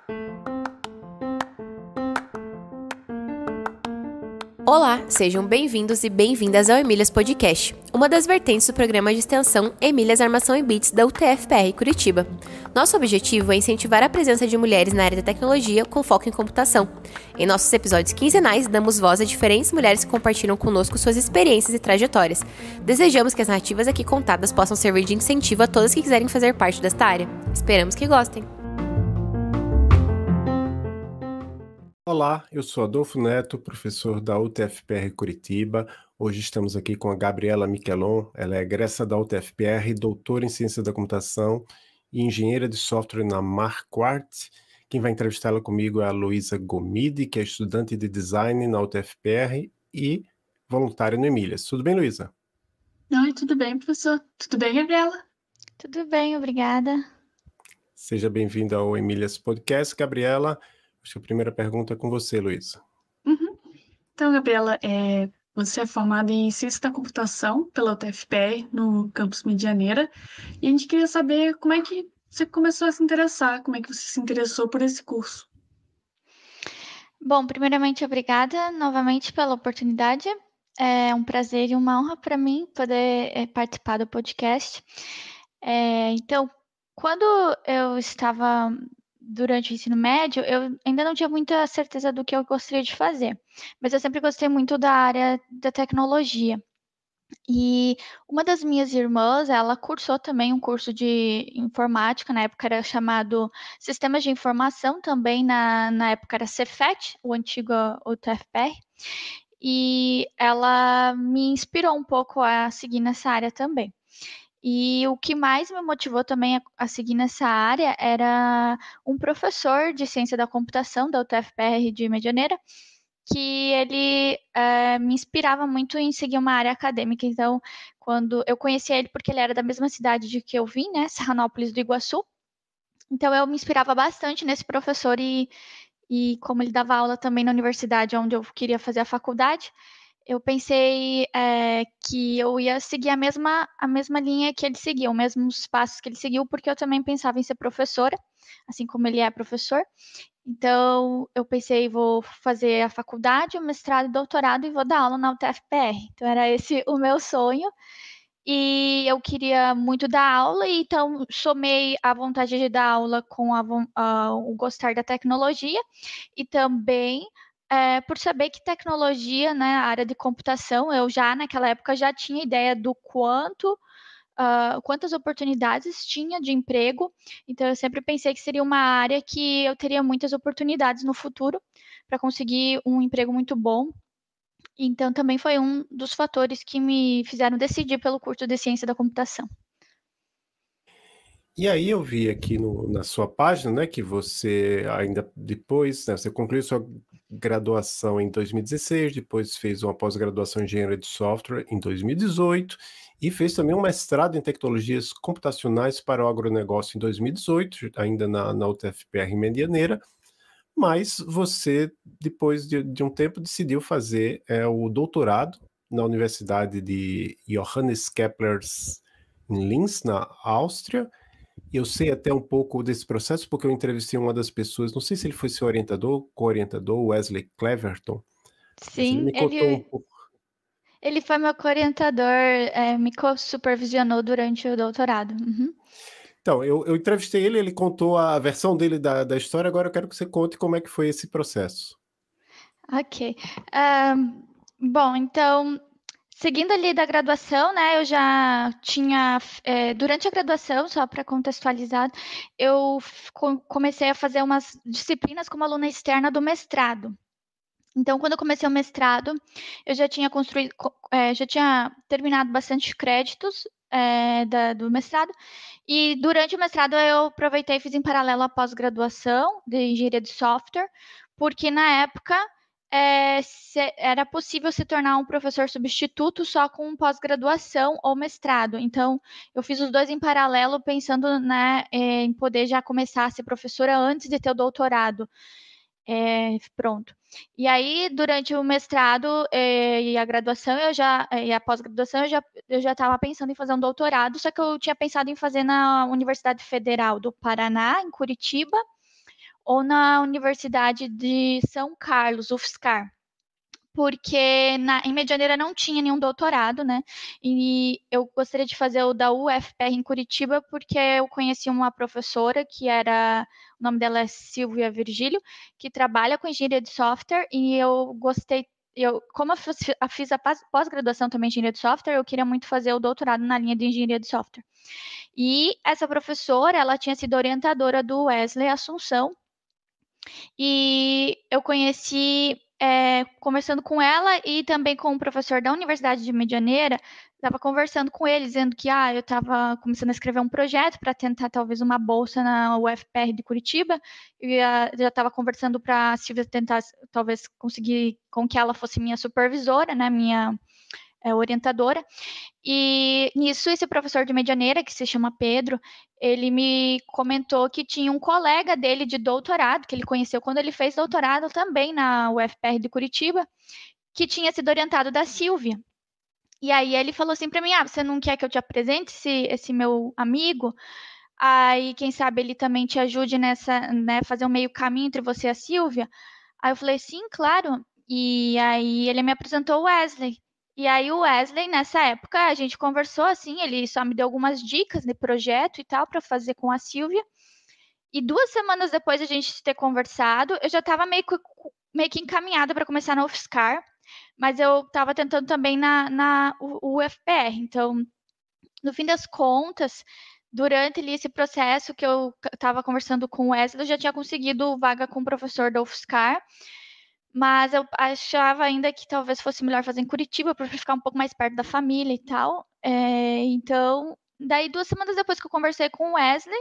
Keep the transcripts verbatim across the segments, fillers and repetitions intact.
Olá, sejam bem-vindos e bem-vindas ao Emílias Podcast, uma das vertentes do programa de extensão Emílias Armação e Bits da U T F P R Curitiba. Nosso objetivo é incentivar a presença de mulheres na área da tecnologia com foco em computação. Em nossos episódios quinzenais, damos voz a diferentes mulheres que compartilham conosco suas experiências e trajetórias. Desejamos que as narrativas aqui contadas possam servir de incentivo a todas que quiserem fazer parte desta área. Esperamos que gostem! Olá, eu sou Adolfo Neto, professor da U T F P R Curitiba. Hoje estamos aqui com a Gabriela Miquelon. Ela é egressa da U T F P R, doutora em Ciência da Computação e engenheira de software na Marquardt. Quem vai entrevistá-la comigo é a Luísa Gomide, que é estudante de design na U T F P R e voluntária no Emílias. Tudo bem, Luísa? Oi, tudo bem, professor? Tudo bem, Gabriela? Tudo bem, obrigada. Seja bem-vinda ao Emílias Podcast, Gabriela. Acho que a primeira pergunta é com você, Luísa. Uhum. Então, Gabriela, é, você é formada em Ciência da Computação pela U T F P R no campus Medianeira, e a gente queria saber como é que você começou a se interessar, como é que você se interessou por esse curso. Bom, primeiramente, obrigada novamente pela oportunidade. É um prazer e uma honra para mim poder é, participar do podcast. É, então, quando eu estava durante o ensino médio, eu ainda não tinha muita certeza do que eu gostaria de fazer, mas eu sempre gostei muito da área da tecnologia. E uma das minhas irmãs, ela cursou também um curso de informática, na época era chamado Sistemas de Informação, também na, na época era Cefet, o antigo U T F P R, e ela me inspirou um pouco a seguir nessa área também. E o que mais me motivou também a, a seguir nessa área era um professor de ciência da computação da U T F P R de Medianeira, que ele é, me inspirava muito em seguir uma área acadêmica. Então, quando eu conheci ele, porque ele era da mesma cidade de que eu vim, né, Serranópolis do Iguaçu, então eu me inspirava bastante nesse professor e, e como ele dava aula também na universidade onde eu queria fazer a faculdade, eu pensei é, que eu ia seguir a mesma, a mesma linha que ele seguiu, os mesmos passos que ele seguiu, porque eu também pensava em ser professora, assim como ele é professor. Então, eu pensei, vou fazer a faculdade, o mestrado e doutorado e vou dar aula na U T F P R. Então, era esse o meu sonho. E eu queria muito dar aula, e então somei a vontade de dar aula com a, a, o gostar da tecnologia e também é, por saber que tecnologia, né, a área de computação, eu já naquela época já tinha ideia do quanto Uh, quantas oportunidades tinha de emprego. Então, eu sempre pensei que seria uma área que eu teria muitas oportunidades no futuro para conseguir um emprego muito bom. Então, também foi um dos fatores que me fizeram decidir pelo curso de Ciência da Computação. E aí eu vi aqui no, na sua página, né, que você ainda depois, né, você concluiu sua graduação em dois mil e dezesseis, depois fez uma pós-graduação em engenharia de software em dois mil e dezoito e fez também um mestrado em tecnologias computacionais para o agronegócio em dois mil e dezoito, ainda na, na U T F P R Medianeira, mas você, depois de, de um tempo, decidiu fazer é, o doutorado na Universidade de Johannes Kepler em Linz, na Áustria. Eu sei até um pouco desse processo, porque eu entrevistei uma das pessoas, não sei se ele foi seu orientador, co-orientador, Wesley Cleverton. Ele Sim, me contou ele, um pouco. ele foi meu co-orientador, é, me supervisionou durante o doutorado. Uhum. Então, eu, eu entrevistei ele, ele contou a versão dele da, da história, agora eu quero que você conte como é que foi esse processo. Ok. Um, bom, então, seguindo ali da graduação, né, eu já tinha, é, durante a graduação, só para contextualizar, eu comecei a fazer umas disciplinas como aluna externa do mestrado. Então, quando eu comecei o mestrado, eu já tinha construído, é, já tinha terminado bastante créditos é, da, do mestrado, e durante o mestrado eu aproveitei e fiz em paralelo a pós-graduação de engenharia de software, porque na época é, se, era possível se tornar um professor substituto só com pós-graduação ou mestrado. Então, eu fiz os dois em paralelo, pensando, né, em poder já começar a ser professora antes de ter o doutorado. É, pronto. E aí, durante o mestrado é, e a graduação, eu já, e a pós-graduação, eu já eu já estava pensando em fazer um doutorado, só que eu tinha pensado em fazer na Universidade Federal do Paraná, em Curitiba, ou na Universidade de São Carlos, U F S C A R, porque na, em Medianeira não tinha nenhum doutorado, né? E eu gostaria de fazer o da U F P R em Curitiba, porque eu conheci uma professora que era, o nome dela é Silvia Virgílio, que trabalha com engenharia de software, e eu gostei, eu, como eu fiz, eu fiz a pós-graduação também em engenharia de software, eu queria muito fazer o doutorado na linha de engenharia de software. E essa professora, ela tinha sido orientadora do Wesley Assunção, e eu conheci, é, conversando com ela e também com um professor da Universidade de Medianeira, estava conversando com ele, dizendo que ah, eu estava começando a escrever um projeto para tentar talvez uma bolsa na U F P R de Curitiba, e uh, já estava conversando para a Silvia tentar talvez conseguir com que ela fosse minha supervisora, né, minha é, orientadora. E nisso, esse professor de Medianeira, que se chama Pedro, ele me comentou que tinha um colega dele de doutorado, que ele conheceu quando ele fez doutorado também na U F P R de Curitiba, que tinha sido orientado da Silvia. E aí ele falou assim para mim, ah, você não quer que eu te apresente esse, esse meu amigo? Aí, quem sabe, ele também te ajude nessa, né, fazer um meio caminho entre você e a Silvia? Aí eu falei, sim, claro. E aí ele me apresentou o Wesley. E aí o Wesley, nessa época, a gente conversou assim, ele só me deu algumas dicas de projeto e tal para fazer com a Silvia. E duas semanas depois de a gente ter conversado, eu já estava meio que, meio que encaminhada para começar na U F S C A R, mas eu estava tentando também na, na U F P R. Então, no fim das contas, durante ali, esse processo que eu estava conversando com o Wesley, eu já tinha conseguido vaga com o professor da U F S C A R, mas eu achava ainda que talvez fosse melhor fazer em Curitiba, para ficar um pouco mais perto da família e tal. É, então, daí duas semanas depois que eu conversei com o Wesley,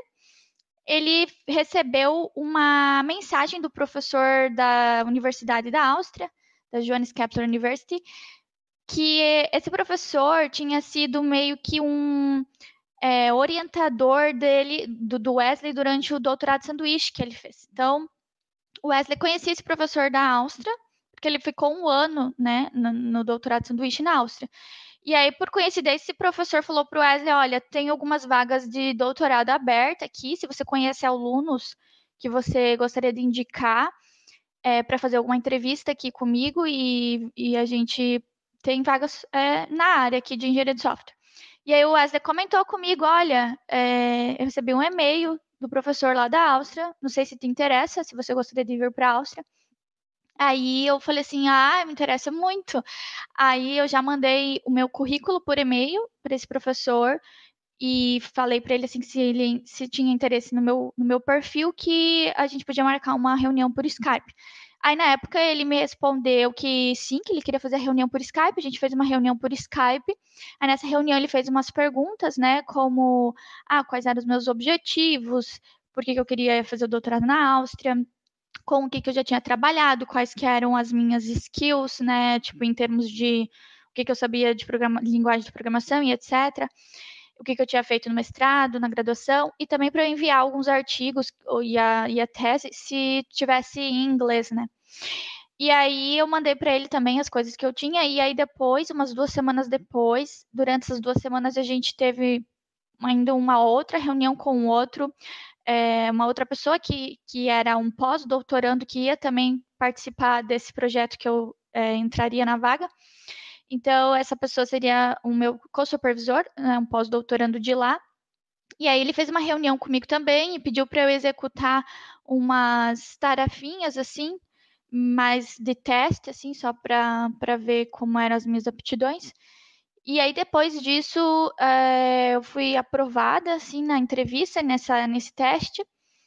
ele recebeu uma mensagem do professor da Universidade da Áustria, da Johannes Kepler University, que esse professor tinha sido meio que um é, orientador dele, do, do Wesley, durante o doutorado de sanduíche que ele fez. Então, o Wesley conhecia esse professor da Áustria, porque ele ficou um ano, né, no, no doutorado de sanduíche na Áustria. E aí, por coincidência, esse professor falou para o Wesley, olha, tem algumas vagas de doutorado aberta aqui, se você conhece alunos que você gostaria de indicar é, para fazer alguma entrevista aqui comigo, e, e a gente tem vagas é, na área aqui de engenharia de software. E aí o Wesley comentou comigo, olha, é, eu recebi um e-mail do professor lá da Áustria, não sei se te interessa, se você gostaria de vir para a Áustria. Aí eu falei assim, ah, me interessa muito. Aí eu já mandei o meu currículo por e-mail para esse professor e falei para ele assim que se ele se tinha interesse no meu, no meu perfil, que a gente podia marcar uma reunião por Skype. Aí na época ele me respondeu que sim, que ele queria fazer a reunião por Skype. A gente fez uma reunião por Skype. Aí nessa reunião ele fez umas perguntas, né, como ah, quais eram os meus objetivos, por que, que eu queria fazer o doutorado na Áustria, com o que, que eu já tinha trabalhado, quais que eram as minhas skills, né, tipo, em termos de o que, que eu sabia de programa, linguagem de programação e etcétera. O que, que eu tinha feito no mestrado, na graduação, e também para eu enviar alguns artigos e a, e a tese, se tivesse em inglês, né. E aí eu mandei para ele também as coisas que eu tinha, e aí depois, umas duas semanas depois, durante essas duas semanas, a gente teve ainda uma outra reunião com outro, é, uma outra pessoa que, que era um pós-doutorando, que ia também participar desse projeto que eu é, entraria na vaga. Então, essa pessoa seria o meu co-supervisor, né, um pós-doutorando de lá. E aí ele fez uma reunião comigo também e pediu para eu executar umas tarefinhas, assim, mais de teste, assim, só para ver como eram as minhas aptidões. E aí, depois disso, é, eu fui aprovada, assim, na entrevista, nessa, nesse teste.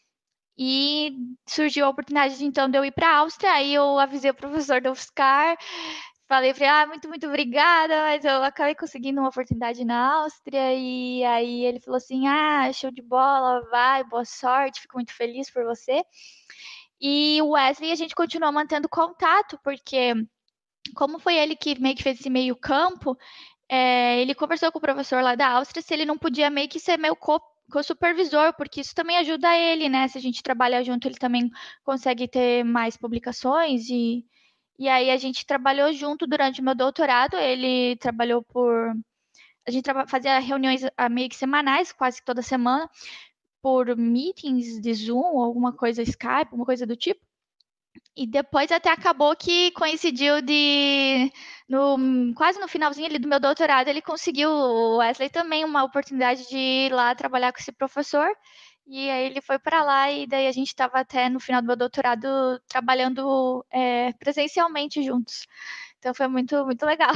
E surgiu a oportunidade, então, de eu ir para a Áustria. Aí eu avisei o professor da U F S C A R, falei para ele, ah, muito, muito obrigada, mas eu acabei conseguindo uma oportunidade na Áustria. E aí ele falou assim, ah, show de bola, vai, boa sorte, fico muito feliz por você. E o Wesley, a gente continuou mantendo contato, porque como foi ele que meio que fez esse meio campo, é, ele conversou com o professor lá da Áustria se ele não podia meio que ser meu co co-supervisor, porque isso também ajuda ele, né? Se a gente trabalha junto, ele também consegue ter mais publicações. E, e aí a gente trabalhou junto durante o meu doutorado. Ele trabalhou por... A gente fazia reuniões meio que semanais, quase toda semana. por meetings de Zoom, ou alguma coisa Skype, alguma coisa do tipo. E depois até acabou que coincidiu de, no, quase no finalzinho ali do meu doutorado, ele conseguiu, o Wesley também, uma oportunidade de ir lá trabalhar com esse professor. E aí ele foi para lá e daí a gente estava até no final do meu doutorado trabalhando é, presencialmente juntos. Então foi muito, muito legal.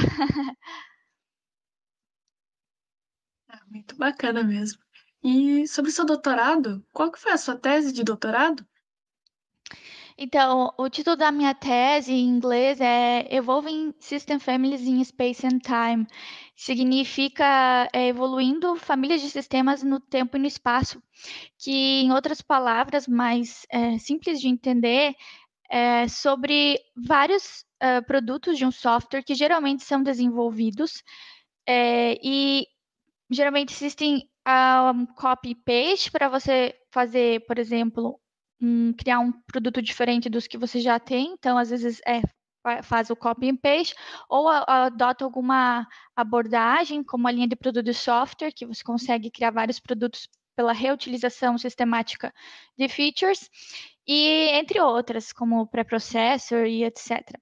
Ah, muito bacana mesmo. E sobre o seu doutorado, qual que foi a sua tese de doutorado? Então, o título da minha tese em inglês é Evolving System Families in Space and Time. Significa é, evoluindo famílias de sistemas no tempo e no espaço, que, em outras palavras mais é, simples de entender, é sobre vários é, produtos de um software que geralmente são desenvolvidos é, e geralmente existem um, copy e paste para você fazer, por exemplo, um, criar um produto diferente dos que você já tem. Então, às vezes, é, faz o copy and paste, ou a, a, adota alguma abordagem, como a linha de produto de software, que você consegue criar vários produtos pela reutilização sistemática de features, e entre outras, como pré-processor e etcétera.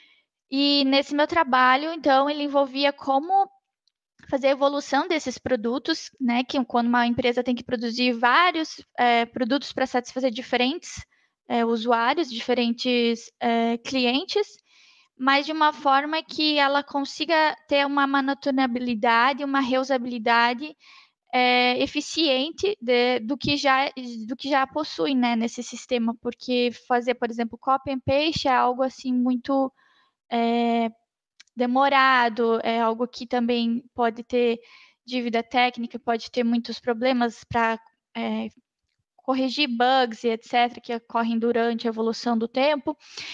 E nesse meu trabalho, então, ele envolvia como fazer a evolução desses produtos, né? Que quando uma empresa tem que produzir vários é, produtos para satisfazer diferentes é, usuários, diferentes é, clientes, mas de uma forma que ela consiga ter uma manutenabilidade, uma reusabilidade é, eficiente de, do, que já, do que já possui, né, nesse sistema, porque fazer, por exemplo, copy and paste é algo assim muito é, demorado, é algo que também pode ter dívida técnica, pode ter muitos problemas para é, corrigir bugs e etcétera, que ocorrem durante a evolução do tempo.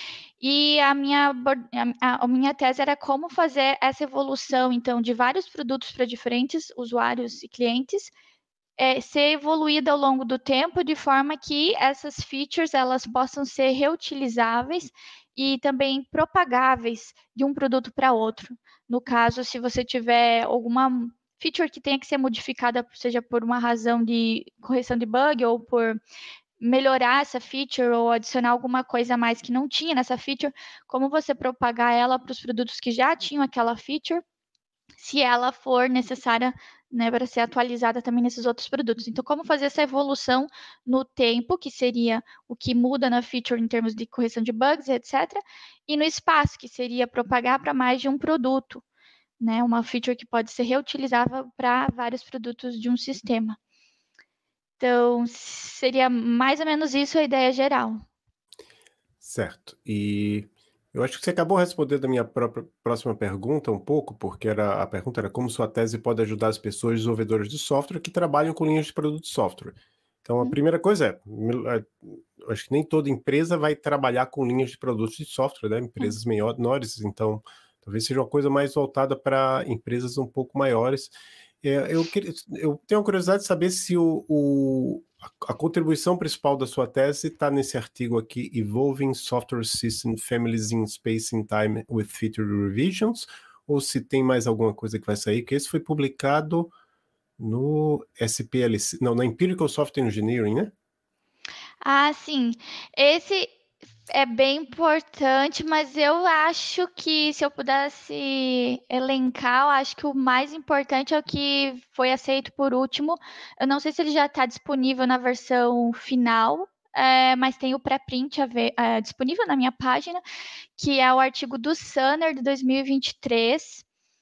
E a minha, a, a minha tese era como fazer essa evolução, então, de vários produtos para diferentes usuários e clientes, é, ser evoluída ao longo do tempo, de forma que essas features elas possam ser reutilizáveis e também propagáveis de um produto para outro. No caso, se você tiver alguma feature que tenha que ser modificada, seja por uma razão de correção de bug ou por melhorar essa feature ou adicionar alguma coisa a mais que não tinha nessa feature, como você propagar ela para os produtos que já tinham aquela feature, se ela for necessária, né, para ser atualizada também nesses outros produtos. Então, como fazer essa evolução no tempo, que seria o que muda na feature em termos de correção de bugs, etcétera, e no espaço, que seria propagar para mais de um produto, né, uma feature que pode ser reutilizável para vários produtos de um sistema. Então, seria mais ou menos isso a ideia geral. Certo. E eu acho que você acabou respondendo a minha própria próxima pergunta um pouco, porque era, a pergunta era como sua tese pode ajudar as pessoas desenvolvedoras de software que trabalham com linhas de produto de software. Então, a Hum. primeira coisa é, eu acho que nem toda empresa vai trabalhar com linhas de produtos de software, né? Empresas hum. menores, então talvez seja uma coisa mais voltada para empresas um pouco maiores. É, eu, queria, eu tenho a curiosidade de saber se o, o, a, a contribuição principal da sua tese está nesse artigo aqui, Evolving Software System Families in Space and Time with Feature Revisions, ou se tem mais alguma coisa que vai sair, que esse foi publicado no S P L C, não, na Empirical Software Engineering, né? Ah, sim. Esse é bem importante, mas eu acho que se eu pudesse elencar, eu acho que o mais importante é o que foi aceito por último. Eu não sei se ele já está disponível na versão final, é, mas tem o pré-print é, disponível na minha página, que é o artigo do Sunner de dois mil e vinte e três.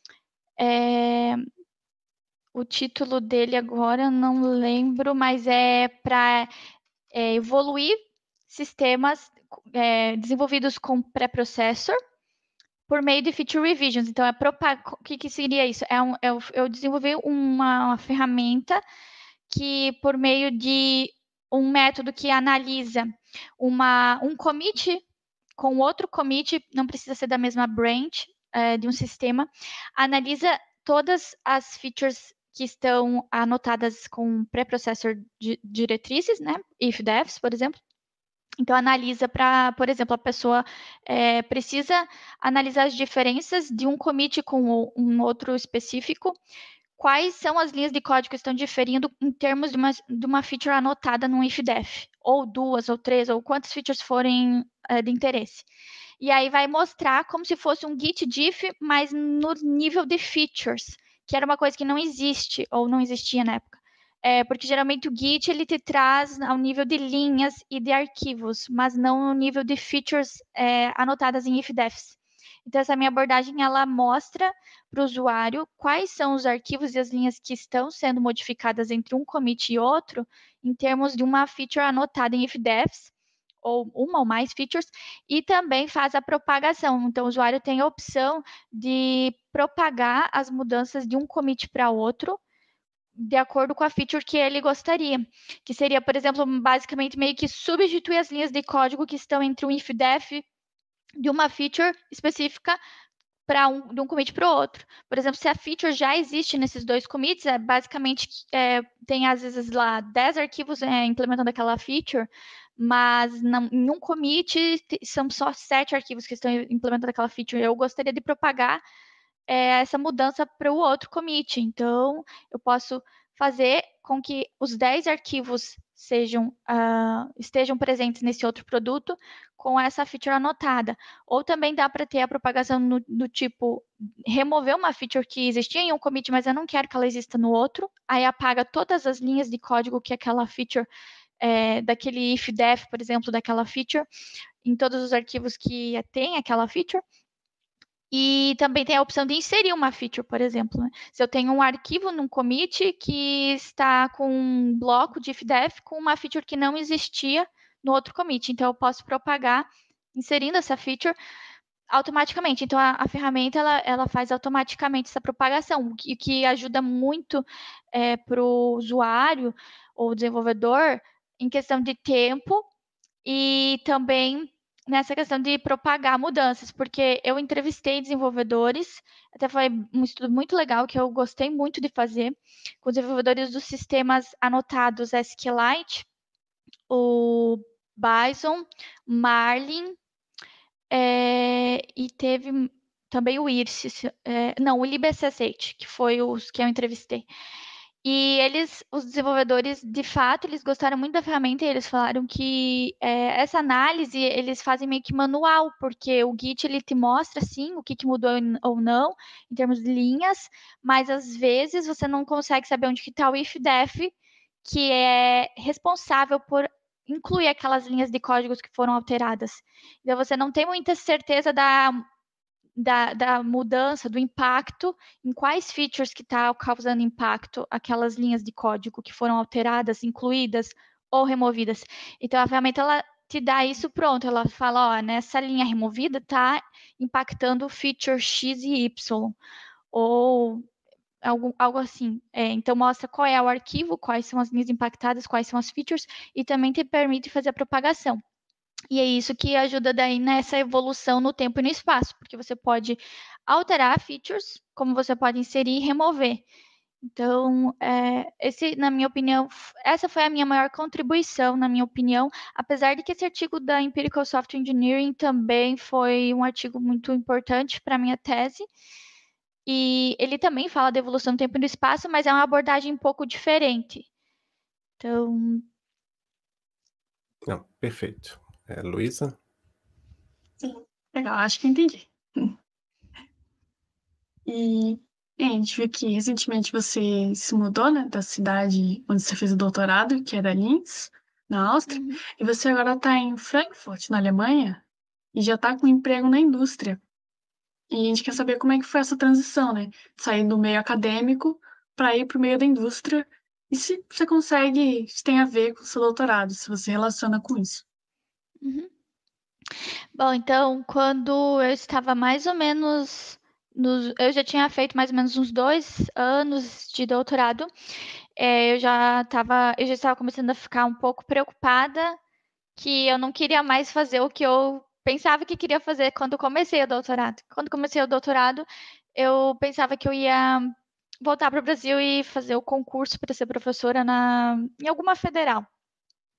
É, o título dele agora eu não lembro, mas é para é, evoluir sistemas é, desenvolvidos com pré-processor por meio de feature revisions. Então, é o que, que seria isso? É, um, é eu desenvolvi uma, uma ferramenta que, por meio de um método que analisa uma, um commit com outro commit, não precisa ser da mesma branch é, de um sistema, analisa todas as features que estão anotadas com pré-processor di diretrizes, né? If-defs, por exemplo. Então, analisa para, por exemplo, a pessoa é, precisa analisar as diferenças de um commit com um outro específico, quais são as linhas de código que estão diferindo em termos de uma, de uma feature anotada no if-def, ou duas, ou três, ou quantas features forem é, de interesse. E aí vai mostrar como se fosse um git diff, mas no nível de features, que era uma coisa que não existe, ou não existia na época. É, porque geralmente o Git ele te traz ao nível de linhas e de arquivos, mas não no nível de features é, anotadas em if-defs. Então, essa minha abordagem, ela mostra para o usuário quais são os arquivos e as linhas que estão sendo modificadas entre um commit e outro, em termos de uma feature anotada em if-defs, ou uma ou mais features, e também faz a propagação. Então, o usuário tem a opção de propagar as mudanças de um commit para outro, de acordo com a feature que ele gostaria, que seria, por exemplo, basicamente meio que substituir as linhas de código que estão entre um if-def de uma feature específica para um, de um commit para o outro. Por exemplo, se a feature já existe nesses dois commits, é basicamente é, tem às vezes lá dez arquivos é, implementando aquela feature, mas não, em um commit são só sete arquivos que estão implementando aquela feature. Eu gostaria de propagar é, essa mudança para o outro commit. Então, eu posso fazer com que os dez arquivos sejam, uh, estejam presentes nesse outro produto com essa feature anotada. Ou também dá para ter a propagação no, do tipo, remover uma feature que existia em um commit, mas eu não quero que ela exista no outro. Aí apaga todas as linhas de código que aquela feature, é, daquele if-def, por exemplo, daquela feature, em todos os arquivos que tem aquela feature. E também tem a opção de inserir uma feature, por exemplo. Né? Se eu tenho um arquivo num commit que está com um bloco de if-def com uma feature que não existia no outro commit. Então, eu posso propagar inserindo essa feature automaticamente. Então, a, a ferramenta ela, ela faz automaticamente essa propagação, o que, que ajuda muito é, para o usuário ou desenvolvedor em questão de tempo e também nessa questão de propagar mudanças, porque eu entrevistei desenvolvedores, até foi um estudo muito legal que eu gostei muito de fazer, com desenvolvedores dos sistemas anotados SQLite, o Bison, Marlin, é, e teve também o I R S, é, não, o libssh, que foi os que eu entrevistei. E eles, os desenvolvedores, de fato, eles gostaram muito da ferramenta e eles falaram que é, essa análise eles fazem meio que manual, porque o Git ele te mostra, sim, o que, que mudou ou não, em termos de linhas, mas às vezes você não consegue saber onde que está o if-def, que é responsável por incluir aquelas linhas de códigos que foram alteradas. Então, você não tem muita certeza da Da, da mudança, do impacto, em quais features que está causando impacto aquelas linhas de código que foram alteradas, incluídas ou removidas. Então, a ferramenta, ela te dá isso pronto, ela fala, ó, nessa linha removida está impactando feature X e Y, ou algo, algo assim. É, então, mostra qual é o arquivo, quais são as linhas impactadas, quais são as features, e também te permite fazer a propagação. E é isso que ajuda daí nessa evolução no tempo e no espaço, porque você pode alterar features, como você pode inserir e remover. Então, é, esse, na minha opinião, essa foi a minha maior contribuição, na minha opinião, apesar de que esse artigo da Empirical Software Engineering também foi um artigo muito importante para a minha tese, e ele também fala da evolução no tempo e no espaço, mas é uma abordagem um pouco diferente. Então... Não, perfeito. É, Luísa? Sim, legal, acho que entendi. E é, a gente viu que recentemente você se mudou, né, da cidade onde você fez o doutorado, que era Linz, na Áustria, Uhum. e você agora está em Frankfurt, na Alemanha, e já está com emprego na indústria. E a gente quer saber como é que foi essa transição, né? Sair do meio acadêmico para ir para o meio da indústria, e se você consegue, se tem a ver com o seu doutorado, se você relaciona com isso. Uhum. Bom, então, quando eu estava mais ou menos... Nos, eu já tinha feito mais ou menos uns dois anos de doutorado. É, eu já estava, eu já estava começando a ficar um pouco preocupada que eu não queria mais fazer o que eu pensava que queria fazer quando comecei o doutorado. Quando comecei o doutorado, eu pensava que eu ia voltar para o Brasil e fazer o concurso para ser professora na, em alguma federal.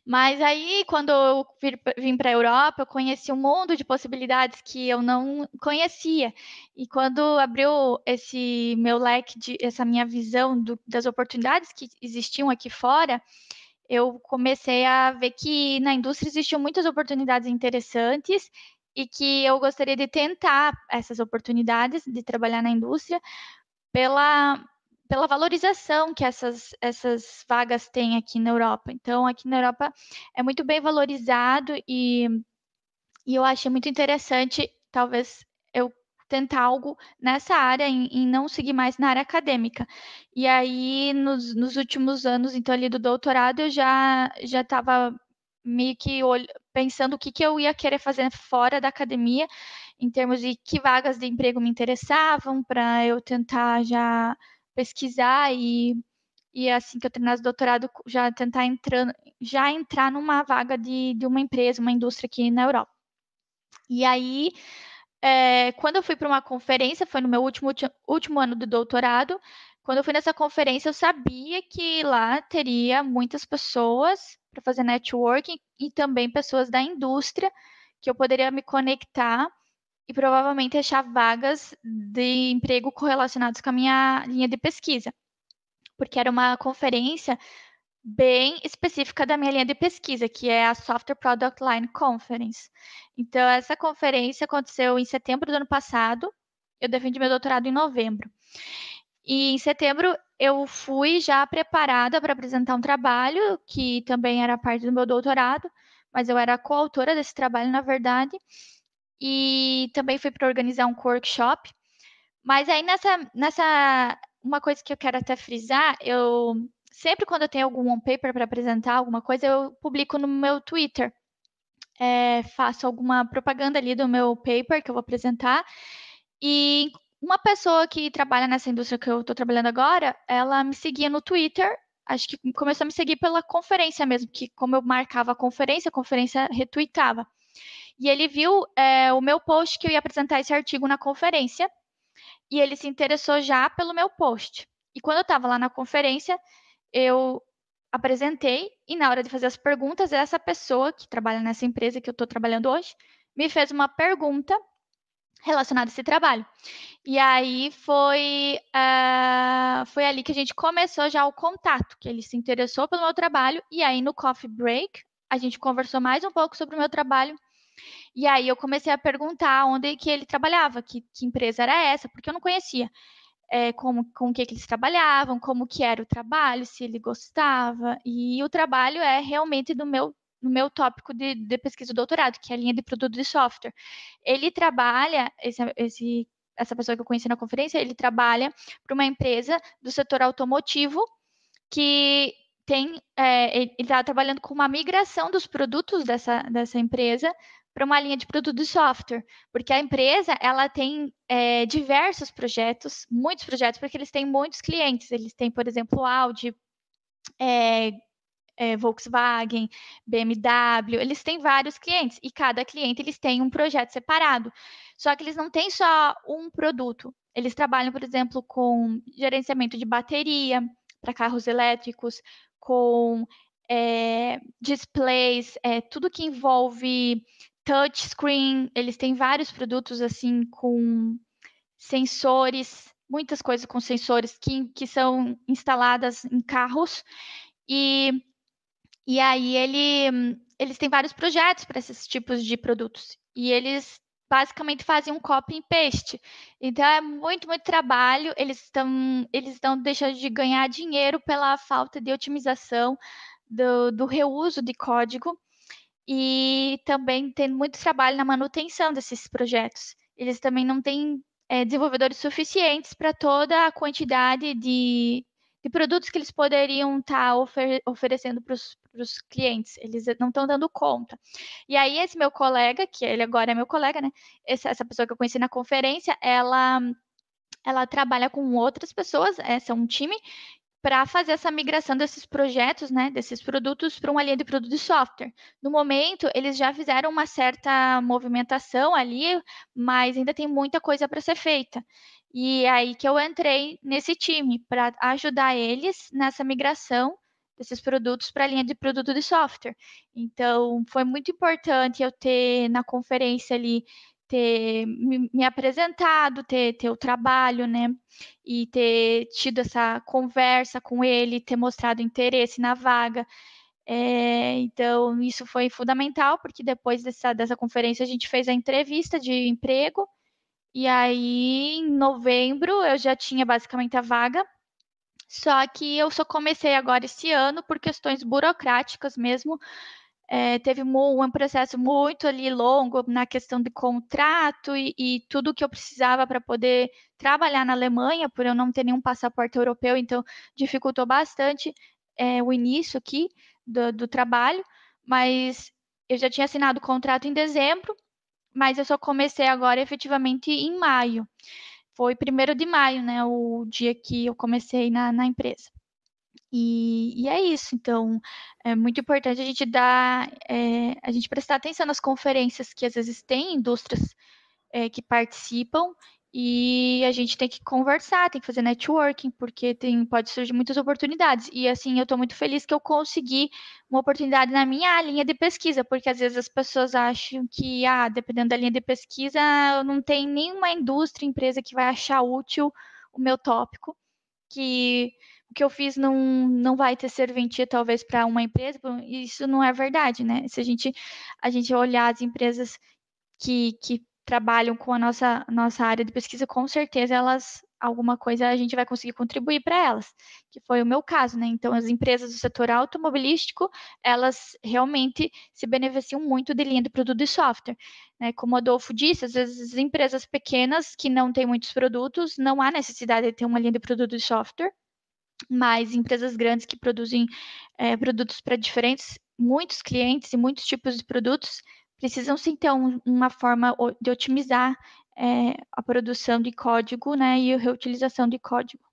Mas aí, quando eu vim para a Europa, eu conheci um mundo de possibilidades que eu não conhecia. E quando abriu esse meu leque, de, essa minha visão do, das oportunidades que existiam aqui fora, eu comecei a ver que na indústria existiam muitas oportunidades interessantes e que eu gostaria de tentar essas oportunidades de trabalhar na indústria pela, pela valorização que essas, essas vagas têm aqui na Europa. Então, aqui na Europa é muito bem valorizado e, e eu achei muito interessante, talvez, eu tentar algo nessa área e, e não seguir mais na área acadêmica. E aí, nos, nos últimos anos, então, ali do doutorado, eu já já estava meio que olh- pensando o que, que eu ia querer fazer fora da academia, em termos de que vagas de emprego me interessavam, para eu tentar já pesquisar e, e assim que eu terminasse o doutorado, já tentar entrar, já entrar numa vaga de, de uma empresa, uma indústria aqui na Europa. E aí, é, quando eu fui para uma conferência, foi no meu último, último ano do doutorado, quando eu fui nessa conferência, eu sabia que lá teria muitas pessoas para fazer networking e também pessoas da indústria que eu poderia me conectar e provavelmente achar vagas de emprego correlacionadas com a minha linha de pesquisa, porque era uma conferência bem específica da minha linha de pesquisa, que é a Software Product Line Conference. Então, essa conferência aconteceu em setembro do ano passado, eu defendi meu doutorado em novembro. E em setembro eu fui já preparada para apresentar um trabalho, que também era parte do meu doutorado, mas eu era coautora desse trabalho, na verdade, e também fui para organizar um workshop. Mas aí nessa, nessa, uma coisa que eu quero até frisar, eu sempre quando eu tenho algum one paper para apresentar, alguma coisa, eu publico no meu Twitter. É, faço alguma propaganda ali do meu paper que eu vou apresentar. E uma pessoa que trabalha nessa indústria que eu estou trabalhando agora, ela me seguia no Twitter. Acho que começou a me seguir pela conferência mesmo, que como eu marcava a conferência, a conferência retweetava. E ele viu é, o meu post que eu ia apresentar esse artigo na conferência e ele se interessou já pelo meu post. E quando eu estava lá na conferência, eu apresentei e na hora de fazer as perguntas, essa pessoa que trabalha nessa empresa que eu estou trabalhando hoje me fez uma pergunta relacionada a esse trabalho. E aí foi, uh, foi ali que a gente começou já o contato, que ele se interessou pelo meu trabalho e aí no coffee break a gente conversou mais um pouco sobre o meu trabalho. E aí eu comecei a perguntar onde que ele trabalhava, que, que empresa era essa, porque eu não conhecia. É, como, com o que, que eles trabalhavam, como que era o trabalho, se ele gostava. E o trabalho é realmente do meu, no meu tópico de, de pesquisa do doutorado, que é a linha de produto de software. Ele trabalha, esse, esse, essa pessoa que eu conheci na conferência, ele trabalha para uma empresa do setor automotivo que tem, é, ele está trabalhando com uma migração dos produtos dessa, dessa empresa para uma linha de produto de software, porque a empresa ela tem é, diversos projetos, muitos projetos, porque eles têm muitos clientes. Eles têm, por exemplo, Audi, é, é, Volkswagen, B M W, eles têm vários clientes e cada cliente eles têm um projeto separado. Só que eles não têm só um produto. Eles trabalham, por exemplo, com gerenciamento de bateria para carros elétricos, com é, displays, é, tudo que envolve touchscreen. Eles têm vários produtos assim com sensores, muitas coisas com sensores que, que são instaladas em carros. E, e aí ele, eles têm vários projetos para esses tipos de produtos. E eles basicamente fazem um copy and paste. Então é muito, muito trabalho. Eles estão eles estão deixando de ganhar dinheiro pela falta de otimização do, do reuso de código. E também tem muito trabalho na manutenção desses projetos. Eles também não têm é, desenvolvedores suficientes para toda a quantidade de, de produtos que eles poderiam estar tá ofer oferecendo para os clientes. Eles não estão dando conta. E aí, esse meu colega, que ele agora é meu colega, né? Essa, essa pessoa que eu conheci na conferência, ela, ela trabalha com outras pessoas, essa é um time, para fazer essa migração desses projetos, né, desses produtos para uma linha de produto de software. No momento, eles já fizeram uma certa movimentação ali, mas ainda tem muita coisa para ser feita. E é aí que eu entrei nesse time para ajudar eles nessa migração desses produtos para a linha de produto de software. Então, foi muito importante eu ter na conferência ali, ter me, me apresentado, ter, ter o trabalho, né? E ter tido essa conversa com ele, ter mostrado interesse na vaga. É, então, isso foi fundamental, porque depois dessa, dessa conferência a gente fez a entrevista de emprego, e aí em novembro eu já tinha basicamente a vaga, só que eu só comecei agora esse ano por questões burocráticas mesmo. É, teve um processo muito ali longo na questão de contrato e, e tudo que eu precisava para poder trabalhar na Alemanha, por eu não ter nenhum passaporte europeu, então dificultou bastante é, o início aqui do, do trabalho, mas eu já tinha assinado o contrato em dezembro, mas eu só comecei agora efetivamente em maio. Foi primeiro de maio, né, o dia que eu comecei na, na empresa. E, e é isso, então é muito importante a gente dar, é, a gente prestar atenção nas conferências que às vezes tem indústrias é, que participam e a gente tem que conversar, tem que fazer networking, porque tem, pode surgir muitas oportunidades. E assim, eu estou muito feliz que eu consegui uma oportunidade na minha linha de pesquisa, porque às vezes as pessoas acham que, ah, dependendo da linha de pesquisa, não tem nenhuma indústria, empresa que vai achar útil o meu tópico, que o que eu fiz não, não vai ter serventia talvez para uma empresa, isso não é verdade, né? Se a gente, a gente olhar as empresas que, que trabalham com a nossa, nossa área de pesquisa, com certeza elas, alguma coisa a gente vai conseguir contribuir para elas, que foi o meu caso, né? Então, as empresas do setor automobilístico, elas realmente se beneficiam muito de linha de produto de software, né? Como o Adolfo disse, às vezes as empresas pequenas que não têm muitos produtos, não há necessidade de ter uma linha de produto de software, mas empresas grandes que produzem é, produtos para diferentes, muitos clientes e muitos tipos de produtos, precisam sim ter um, uma forma de otimizar é, a produção de código, né, e a reutilização de código.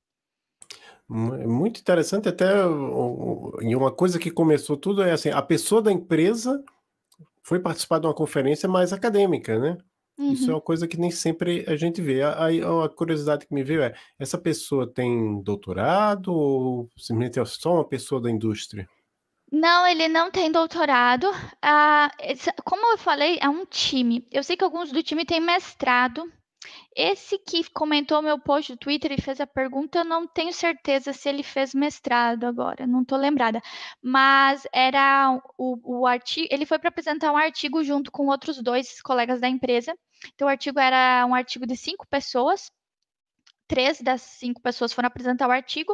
Muito interessante, até e uma coisa que começou tudo é assim, a pessoa da empresa foi participar de uma conferência mais acadêmica, né? Uhum. Isso é uma coisa que nem sempre a gente vê. Aí a curiosidade que me veio é, essa pessoa tem doutorado ou simplesmente é só uma pessoa da indústria? Não, ele não tem doutorado. Ah, como eu falei, é um time. Eu sei que alguns do time têm mestrado. Esse que comentou meu post do Twitter e fez a pergunta, eu não tenho certeza se ele fez mestrado agora, não estou lembrada. Mas era o, o artigo, ele foi para apresentar um artigo junto com outros dois colegas da empresa. Então, o artigo era um artigo de cinco pessoas. Três das cinco pessoas foram apresentar o artigo.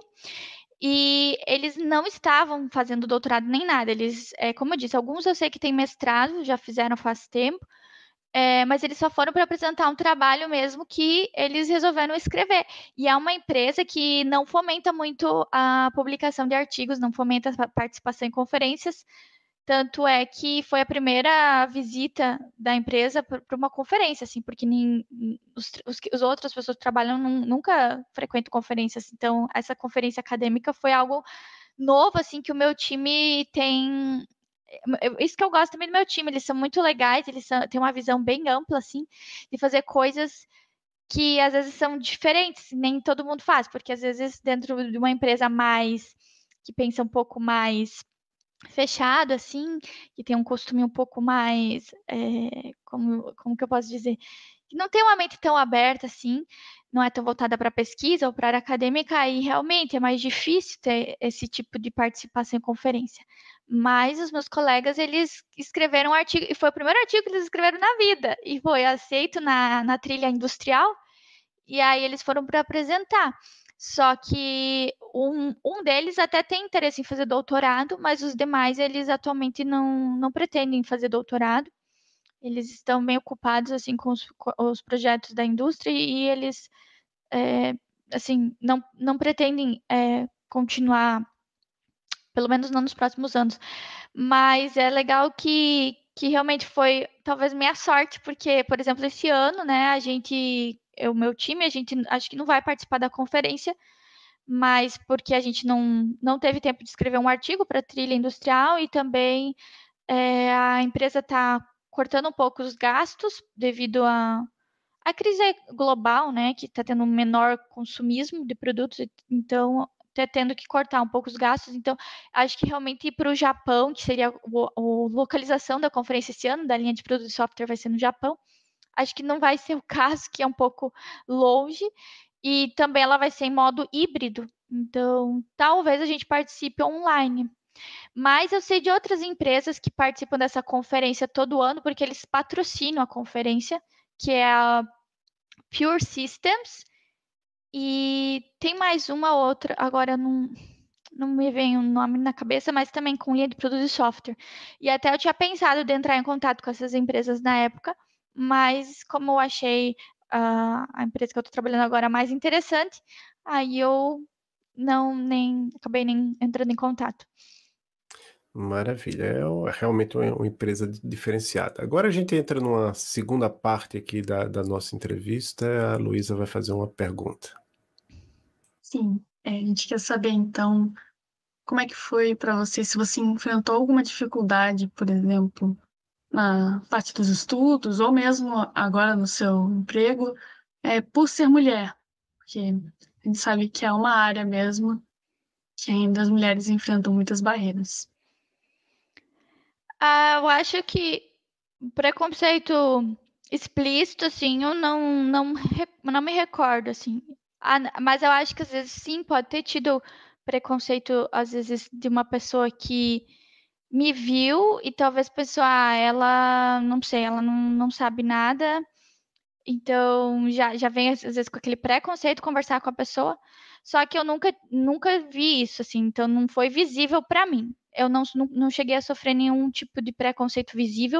E eles não estavam fazendo doutorado nem nada. Eles, é, como eu disse, alguns eu sei que têm mestrado, já fizeram faz tempo. É, mas eles só foram para apresentar um trabalho mesmo que eles resolveram escrever. E é uma empresa que não fomenta muito a publicação de artigos, não fomenta a participação em conferências. Tanto é que foi a primeira visita da empresa para uma conferência, assim, porque nem, os, os, os outras pessoas que trabalham nunca frequentam conferências. Então, essa conferência acadêmica foi algo novo, assim, que o meu time tem. Isso que eu gosto também do meu time, eles são muito legais, eles são, têm uma visão bem ampla, assim, de fazer coisas que às vezes são diferentes, nem todo mundo faz, porque às vezes dentro de uma empresa mais, que pensa um pouco mais fechado, assim, que tem um costume um pouco mais, é, como, como que eu posso dizer, que não tem uma mente tão aberta, assim, não é tão voltada para pesquisa ou para área acadêmica, e realmente é mais difícil ter esse tipo de participação em conferência. Mas os meus colegas, eles escreveram um artigo, e foi o primeiro artigo que eles escreveram na vida, e foi aceito na, na trilha industrial, e aí eles foram para apresentar. Só que um, um deles até tem interesse em fazer doutorado, mas os demais, eles atualmente não, não pretendem fazer doutorado. Eles estão bem ocupados, assim, com os, com os projetos da indústria e eles, é, assim, não, não pretendem é, continuar, pelo menos não nos próximos anos. Mas é legal que, que realmente foi, talvez, minha sorte, porque, por exemplo, esse ano, né, a gente, o meu time, a gente acho que não vai participar da conferência, mas porque a gente não, não teve tempo de escrever um artigo para a trilha industrial e também é, a empresa está cortando um pouco os gastos devido à a, a crise global, né, que está tendo um menor consumismo de produtos, então ter, tendo que cortar um pouco os gastos. Então, acho que realmente ir para o Japão, que seria a localização da conferência esse ano, da linha de produto de software vai ser no Japão. Acho que não vai ser o caso, que é um pouco longe. E também ela vai ser em modo híbrido. Então, talvez a gente participe online. Mas eu sei de outras empresas que participam dessa conferência todo ano, porque eles patrocinam a conferência, que é a Pure Systems. E tem mais uma outra, agora não, não me vem o nome na cabeça, mas também com linha de produto de software. E até eu tinha pensado de entrar em contato com essas empresas na época, mas como eu achei uh, a empresa que eu estou trabalhando agora mais interessante, aí eu não nem acabei nem entrando em contato. Maravilha, é um- é realmente uma, uma empresa di- diferenciada. Agora a gente entra numa segunda parte aqui da, da nossa entrevista. A Luísa vai fazer uma pergunta. Sim, é, a gente quer saber então como é que foi para você, se você enfrentou alguma dificuldade, por exemplo, na parte dos estudos, ou mesmo agora no seu emprego, é, por ser mulher, porque a gente sabe que é uma área mesmo que ainda as mulheres enfrentam muitas barreiras. Ah, eu acho que preconceito explícito, assim, eu não, não, re- não me recordo, assim. Ah, n- mas eu acho que às vezes sim, pode ter tido preconceito, às vezes, de uma pessoa que me viu e talvez pensou, ah, ela, não sei, ela não, não sabe nada. Então, já, já vem às vezes com aquele preconceito conversar com a pessoa. Só que eu nunca, nunca vi isso, assim, então não foi visível para mim. Eu não, não, não cheguei a sofrer nenhum tipo de preconceito visível.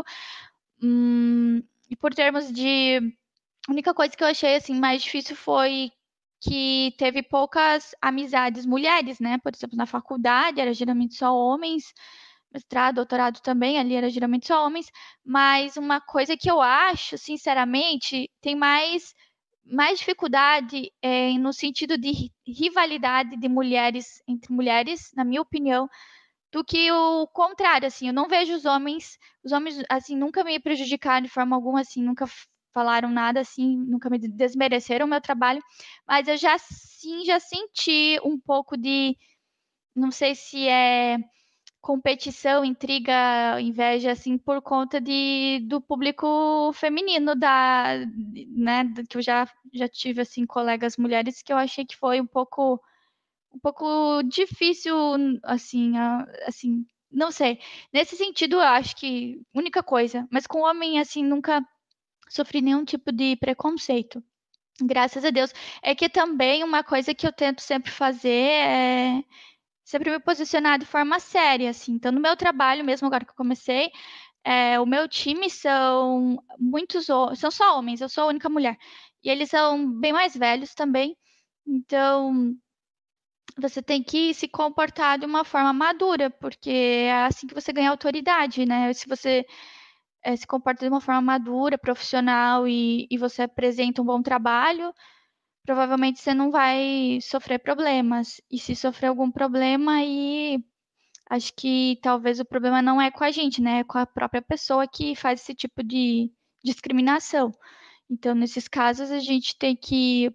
Hum, e por termos de. A única coisa que eu achei assim mais difícil foi que teve poucas amizades mulheres, né? Por exemplo, na faculdade era geralmente só homens, mestrado, doutorado também, ali era geralmente só homens, mas uma coisa que eu acho, sinceramente, tem mais mais dificuldade é, no sentido de rivalidade de mulheres entre mulheres, na minha opinião, do que o contrário, assim, eu não vejo os homens, os homens, assim, nunca me prejudicaram de forma alguma, assim, nunca falaram nada, assim, nunca me desmereceram o meu trabalho, mas eu já, sim, já senti um pouco de, não sei se é competição, intriga, inveja, assim, por conta de, do público feminino da, né, que eu já, já tive, assim, colegas mulheres que eu achei que foi um pouco um pouco difícil, assim, a- assim, não sei. Nesse sentido, eu acho que única coisa, mas com homem, assim, nunca sofri nenhum tipo de preconceito. Graças a Deus. É que também uma coisa que eu tento sempre fazer é sempre me posicionar de forma séria, assim. Então, no meu trabalho, mesmo agora que eu comecei, é, o meu time são muitos, ho- são só homens, eu sou a única mulher. E eles são bem mais velhos também. Então, você tem que se comportar de uma forma madura, porque é assim que você ganha autoridade, né? Se você eh, se comporta de uma forma madura, profissional e, e você apresenta um bom trabalho, provavelmente você não vai sofrer problemas. E se sofrer algum problema, aí acho que talvez o problema não é com a gente, né? É com a própria pessoa que faz esse tipo de discriminação. Então, nesses casos, a gente tem que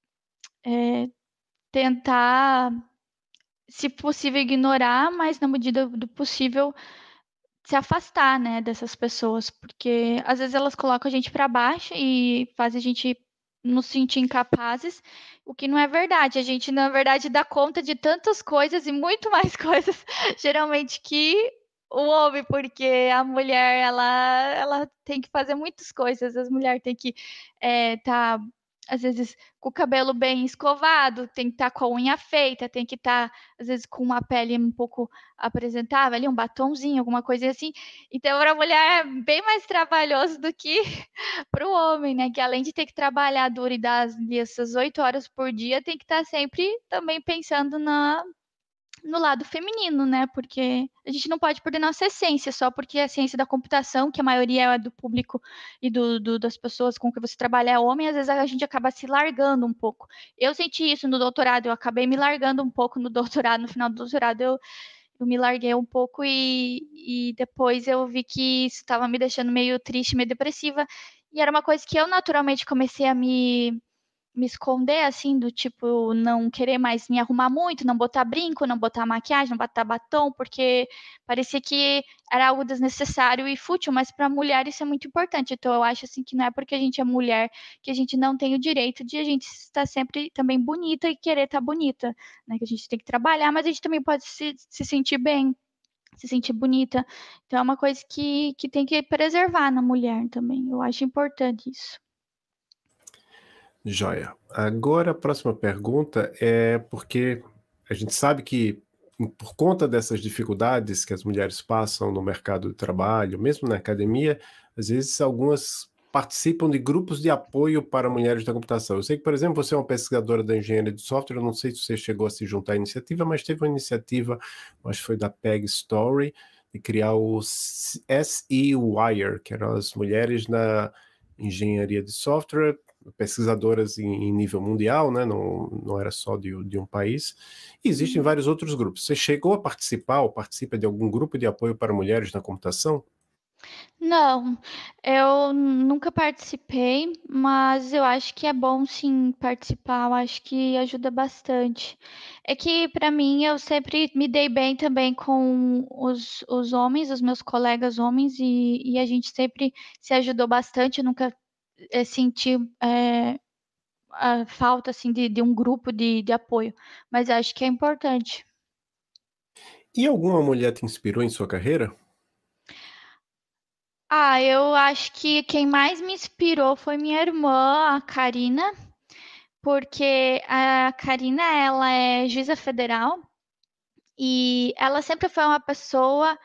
eh, tentar se possível, ignorar, mas na medida do possível se afastar, né, dessas pessoas, porque às vezes elas colocam a gente para baixo e fazem a gente nos sentir incapazes, o que não é verdade. A gente, na verdade, dá conta de tantas coisas e muito mais coisas, geralmente, que o homem, porque a mulher, ela, ela tem que fazer muitas coisas, as mulheres têm que estar. É, tá às vezes com o cabelo bem escovado, tem que estar tá com a unha feita, tem que estar, tá, às vezes, com uma pele um pouco apresentável, ali, um batonzinho, alguma coisa assim. Então, para a mulher é bem mais trabalhoso do que para o homem, né? Que além de ter que trabalhar duro e dar essas oito horas por dia, tem que estar tá sempre também pensando na, no lado feminino, né? Porque a gente não pode perder nossa essência só porque a ciência da computação, que a maioria é do público e do, do, das pessoas com que você trabalha é homem, às vezes a gente acaba se largando um pouco. Eu senti isso no doutorado, eu acabei me largando um pouco no doutorado, no final do doutorado eu, eu me larguei um pouco e, e depois eu vi que isso estava me deixando meio triste, meio depressiva, e era uma coisa que eu naturalmente comecei a me me esconder, assim, do tipo, não querer mais me arrumar muito, não botar brinco, não botar maquiagem, não botar batom, porque parecia que era algo desnecessário e fútil, mas para a mulher isso é muito importante. Então, eu acho, assim, que não é porque a gente é mulher que a gente não tem o direito de a gente estar sempre também bonita e querer estar bonita, né? Que a gente tem que trabalhar, mas a gente também pode se, se sentir bem, se sentir bonita. Então, é uma coisa que, que tem que preservar na mulher também. Eu acho importante isso. Joia. Agora, a próxima pergunta é porque a gente sabe que, por conta dessas dificuldades que as mulheres passam no mercado de trabalho, mesmo na academia, às vezes algumas participam de grupos de apoio para mulheres da computação. Eu sei que, por exemplo, você é uma pesquisadora da engenharia de software, eu não sei se você chegou a se juntar à iniciativa, mas teve uma iniciativa, acho que foi da Peg Story, de criar o S E Wire, que eram as mulheres na engenharia de software, pesquisadoras em, em nível mundial, né? não, não era só de, de um país. E existem vários outros grupos. Você chegou a participar ou participa de algum grupo de apoio para mulheres na computação? Não, eu nunca participei, mas eu acho que é bom sim participar, eu acho que ajuda bastante. É que para mim eu sempre me dei bem também com os, os homens, os meus colegas homens, e, e a gente sempre se ajudou bastante, eu nunca eh, senti eh, a falta assim de, de um grupo de, de apoio, mas acho que é importante. E alguma mulher te inspirou em sua carreira? Ah, eu acho que quem mais me inspirou foi minha irmã, a Karina, porque a Karina, ela é juíza federal e ela sempre foi uma pessoa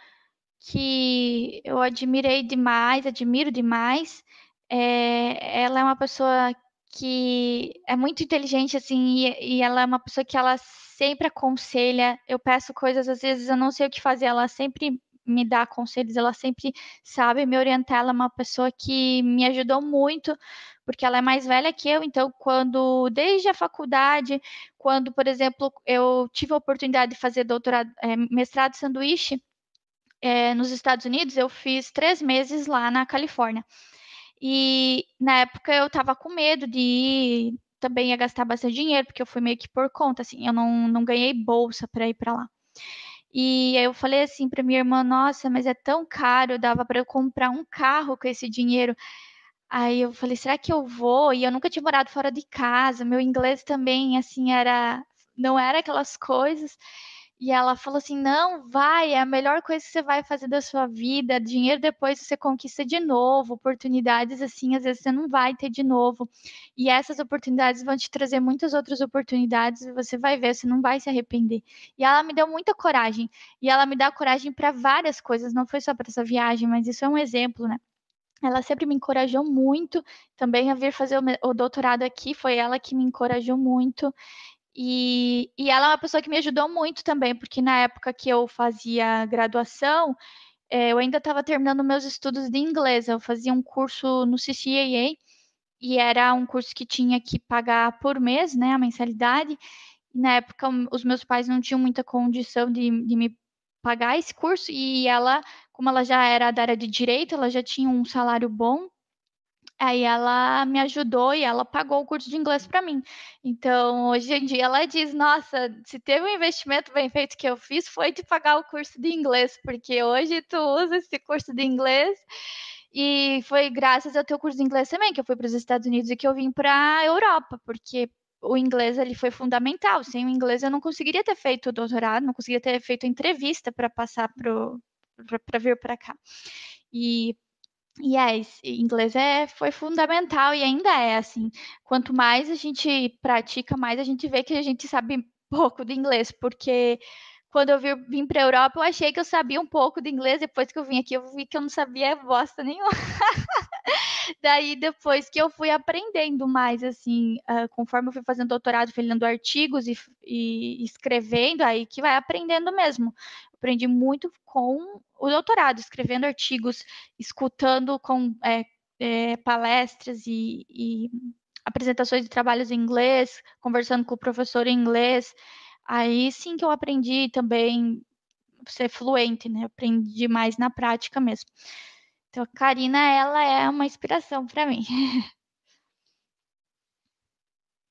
que eu admirei demais, admiro demais. É, ela é uma pessoa que é muito inteligente, assim, e, e ela é uma pessoa que ela sempre aconselha. Eu peço coisas, às vezes eu não sei o que fazer, ela sempre me dá conselhos, ela sempre sabe me orientar. Ela é uma pessoa que me ajudou muito, porque ela é mais velha que eu, então quando, desde a faculdade, quando, por exemplo, eu tive a oportunidade de fazer doutorado, é, mestrado sanduíche, é, nos Estados Unidos, eu fiz três meses lá na Califórnia. E na época eu estava com medo de ir, também ia gastar bastante dinheiro, porque eu fui meio que por conta, assim, eu não, não ganhei bolsa para ir para lá. E aí eu falei assim para minha irmã, nossa, mas é tão caro, dava para eu comprar um carro com esse dinheiro. Aí eu falei, será que eu vou? E eu nunca tinha morado fora de casa, meu inglês também, assim, era, não era aquelas coisas. E ela falou assim: não, vai, é a melhor coisa que você vai fazer da sua vida. Dinheiro depois você conquista de novo, oportunidades assim, às vezes você não vai ter de novo. E essas oportunidades vão te trazer muitas outras oportunidades e você vai ver, você não vai se arrepender. E ela me deu muita coragem. E ela me dá coragem para várias coisas, não foi só para essa viagem, mas isso é um exemplo, né? Ela sempre me encorajou muito também a vir fazer o, o doutorado aqui, foi ela que me encorajou muito. E, e ela é uma pessoa que me ajudou muito também, porque na época que eu fazia graduação, eh, eu ainda estava terminando meus estudos de inglês. Eu fazia um curso no C C A A, e era um curso que tinha que pagar por mês, né, a mensalidade. E na época, os meus pais não tinham muita condição de, de me pagar esse curso, e ela, como ela já era da área de direito, ela já tinha um salário bom. Aí ela me ajudou e ela pagou o curso de inglês para mim. Então, hoje em dia ela diz: "Nossa, se teve um investimento bem feito que eu fiz foi de pagar o curso de inglês, porque hoje tu usa esse curso de inglês e foi graças ao teu curso de inglês também que eu fui para os Estados Unidos e que eu vim para a Europa, porque o inglês ele foi fundamental. Sem o inglês eu não conseguiria ter feito o doutorado, não conseguiria ter feito a entrevista para passar para vir para cá. E e é, esse inglês é, foi fundamental e ainda é assim. Quanto mais a gente pratica, mais a gente vê que a gente sabe pouco de inglês, porque quando eu vim, vim para a Europa, eu achei que eu sabia um pouco de inglês, depois que eu vim aqui, eu vi que eu não sabia bosta nenhuma. Daí, depois que eu fui aprendendo mais, assim, uh, conforme eu fui fazendo doutorado, fui lendo artigos e, e escrevendo, aí que vai aprendendo mesmo. Aprendi muito com o doutorado, escrevendo artigos, escutando com é, é, palestras e, e apresentações de trabalhos em inglês, conversando com o professor em inglês. Aí sim que eu aprendi também ser fluente, né? Aprendi mais na prática mesmo. Então, a Karina, ela é uma inspiração para mim.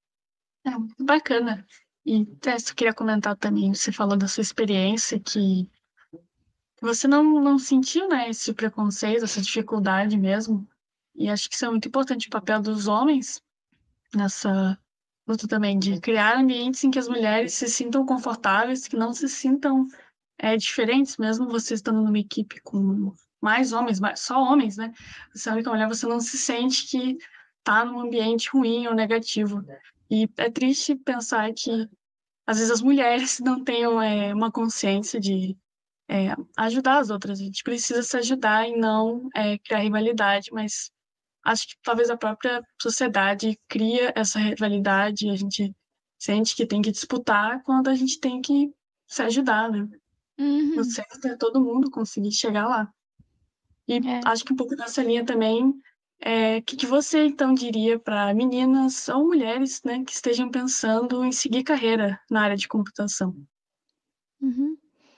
É muito bacana. E até só queria comentar também, você falou da sua experiência, que você não, não sentiu, né, esse preconceito, essa dificuldade mesmo. E acho que isso é muito importante, o papel dos homens nessa luta também, de criar ambientes em que as mulheres se sintam confortáveis, que não se sintam é, diferentes, mesmo você estando numa equipe com mais homens, mais, só homens, né? Você é a única mulher, você não se sente que tá num ambiente ruim ou negativo. E é triste pensar que, às vezes, as mulheres não tenham é, uma consciência de é, ajudar as outras. A gente precisa se ajudar e não é, criar rivalidade, mas acho que talvez a própria sociedade cria essa rivalidade, a gente sente que tem que disputar quando a gente tem que se ajudar, né? O Uhum, certo é todo mundo conseguir chegar lá. E é. acho que um pouco nessa linha também, é, o que, que você então diria para meninas ou mulheres, né, que estejam pensando em seguir carreira na área de computação? Uhum.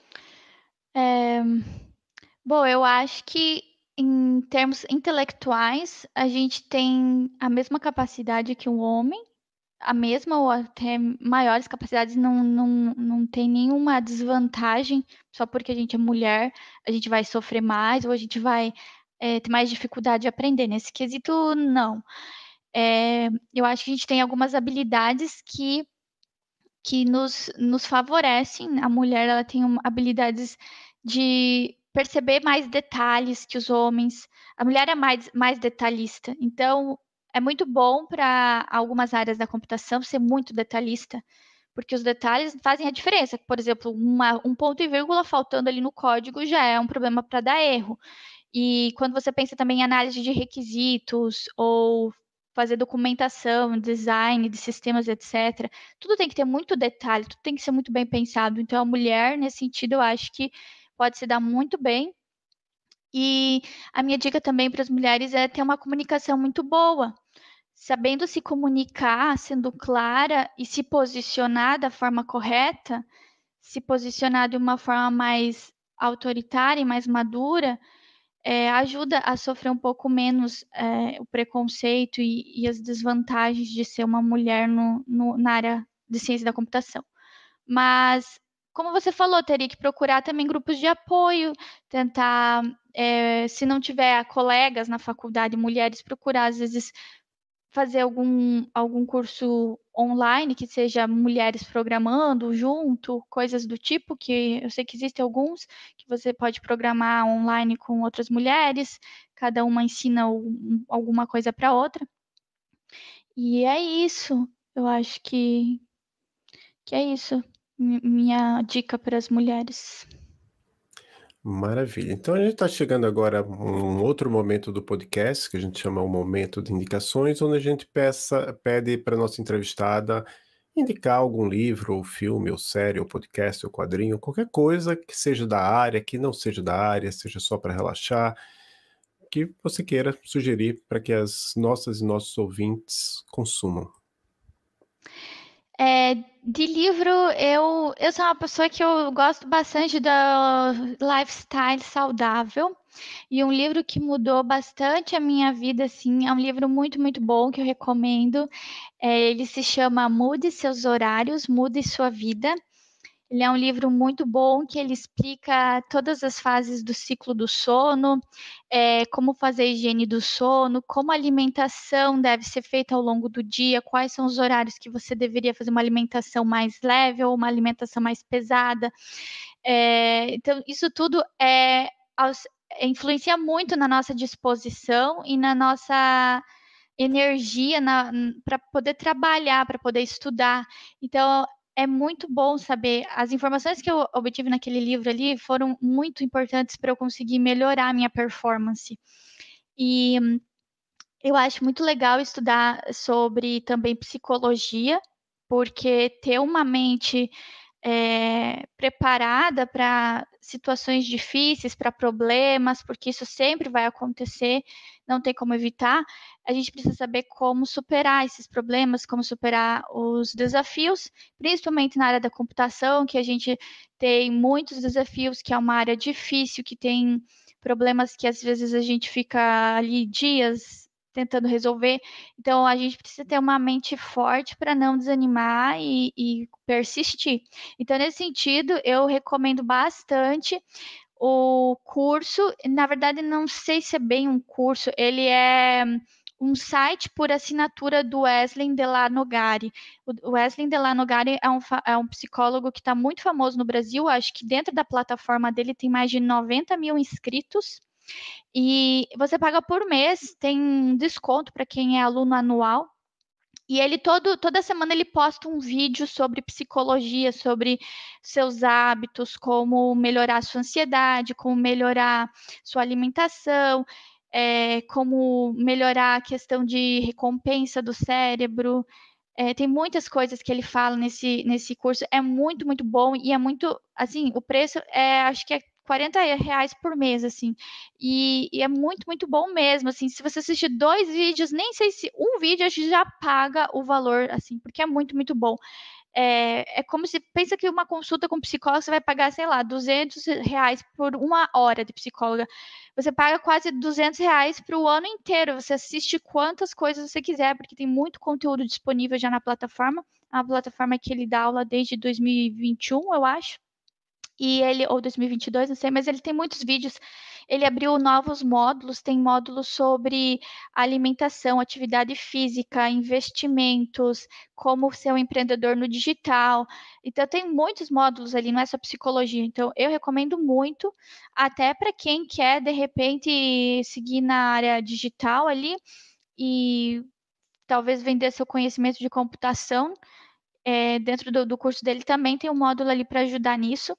É, bom, eu acho que em termos intelectuais, a gente tem a mesma capacidade que um homem, a mesma ou até maiores capacidades, não, não, não tem nenhuma desvantagem só porque a gente é mulher, a gente vai sofrer mais ou a gente vai é, ter mais dificuldade de aprender. Nesse quesito, não. É, eu acho que a gente tem algumas habilidades que, que nos, nos favorecem. A mulher ela tem um- habilidades de perceber mais detalhes que os homens. A mulher é mais, mais detalhista. Então, é muito bom para algumas áreas da computação ser muito detalhista, porque os detalhes fazem a diferença. Por exemplo, uma- um ponto e vírgula faltando ali no código já é um problema para dar erro. E quando você pensa também em análise de requisitos ou fazer documentação, design de sistemas, etcétera, tudo tem que ter muito detalhe, tudo tem que ser muito bem pensado. Então, a mulher, nesse sentido, eu acho que pode se dar muito bem. E a minha dica também para as mulheres é ter uma comunicação muito boa, sabendo se comunicar, sendo clara e se posicionar da forma correta, se posicionar de uma forma mais autoritária e mais madura, é, ajuda a sofrer um pouco menos é, o preconceito e, e, as desvantagens de ser uma mulher no, no, na área de ciência da computação. Mas, como você falou, teria que procurar também grupos de apoio, tentar, é, se não tiver colegas na faculdade, mulheres, procurar, às vezes, fazer algum, algum curso online que seja mulheres programando junto, coisas do tipo, que eu sei que existem alguns que você pode programar online com outras mulheres, cada uma ensina um, alguma coisa para outra. E é isso. Eu acho que, que é isso. Minha dica para as mulheres. Maravilha. Então a gente está chegando agora a um outro momento do podcast, que a gente chama o momento de indicações, onde a gente peça, pede para nossa entrevistada indicar algum livro, ou filme, ou série, ou podcast, ou quadrinho, qualquer coisa que seja da área, que não seja da área, seja só para relaxar, que você queira sugerir para que as nossas e nossos ouvintes consumam. É, de livro, eu, eu sou uma pessoa que eu gosto bastante do lifestyle saudável. E um livro que mudou bastante a minha vida, assim, é um livro muito, muito bom que eu recomendo. É, ele se chama Mude Seus Horários, Mude Sua Vida. Ele é um livro muito bom que ele explica todas as fases do ciclo do sono, é, como fazer a higiene do sono, como a alimentação deve ser feita ao longo do dia, quais são os horários que você deveria fazer uma alimentação mais leve ou uma alimentação mais pesada. É, então, isso tudo é, é, influencia muito na nossa disposição e na nossa energia para poder trabalhar, para poder estudar. Então, é muito bom saber. As informações que eu obtive naquele livro ali foram muito importantes para eu conseguir melhorar a minha performance. E eu acho muito legal estudar sobre também psicologia, porque ter uma mente é, preparada para situações difíceis, para problemas, porque isso sempre vai acontecer, não tem como evitar. A gente precisa saber como superar esses problemas, como superar os desafios, principalmente na área da computação, que a gente tem muitos desafios, que é uma área difícil, que tem problemas que às vezes a gente fica ali dias tentando resolver. Então, a gente precisa ter uma mente forte para não desanimar e, e persistir. Então, nesse sentido, eu recomendo bastante o curso. Na verdade, não sei se é bem um curso, ele é um site por assinatura do Wesley Delanogari. O Wesley Delanogari é um, é um psicólogo que está muito famoso no Brasil. Acho que dentro da plataforma dele tem mais de noventa mil inscritos. E você paga por mês, tem desconto para quem é aluno anual. E ele todo, toda semana ele posta um vídeo sobre psicologia, sobre seus hábitos, como melhorar sua ansiedade, como melhorar sua alimentação, é, como melhorar a questão de recompensa do cérebro. É, tem muitas coisas que ele fala nesse, nesse curso. É muito, muito bom e é muito, assim, o preço é, acho que é quarenta reais por mês, assim, e, e é muito, muito bom mesmo, assim, se você assistir dois vídeos, nem sei se um vídeo acho que já paga o valor, assim, porque é muito, muito bom. É, é como se, pensa que uma consulta com psicólogo você vai pagar, sei lá, duzentos reais por uma hora de psicóloga. Você paga quase duzentos reais para o ano inteiro. Você assiste quantas coisas você quiser, porque tem muito conteúdo disponível já na plataforma. A plataforma que ele dá aula desde dois mil e vinte e um, eu acho. E ele, ou dois mil e vinte e dois, não sei, mas ele tem muitos vídeos. Ele abriu novos módulos, tem módulos sobre alimentação, atividade física, investimentos, como ser um empreendedor no digital. Então, tem muitos módulos ali, não é só psicologia. Então, eu recomendo muito, até para quem quer, de repente, seguir na área digital ali e talvez vender seu conhecimento de computação. É, dentro do, do curso dele também tem um módulo ali para ajudar nisso.